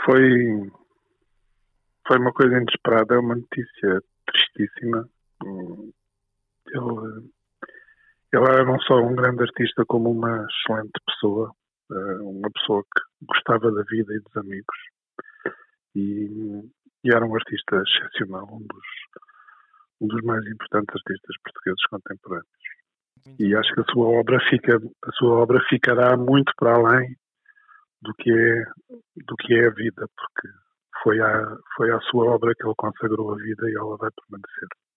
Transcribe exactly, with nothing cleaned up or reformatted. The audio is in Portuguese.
Foi, foi uma coisa inesperada, é uma notícia tristíssima. Hum, Ele, ele era não só um grande artista, como uma excelente pessoa, eh, uma pessoa que gostava da vida e dos amigos, e, e era um artista excepcional, um dos, um dos mais importantes artistas portugueses contemporâneos. E acho que a sua obra fica, a sua obra ficará muito para além do que é, do que é a vida, porque foi à, foi à sua obra que ele consagrou a vida e ela vai permanecer.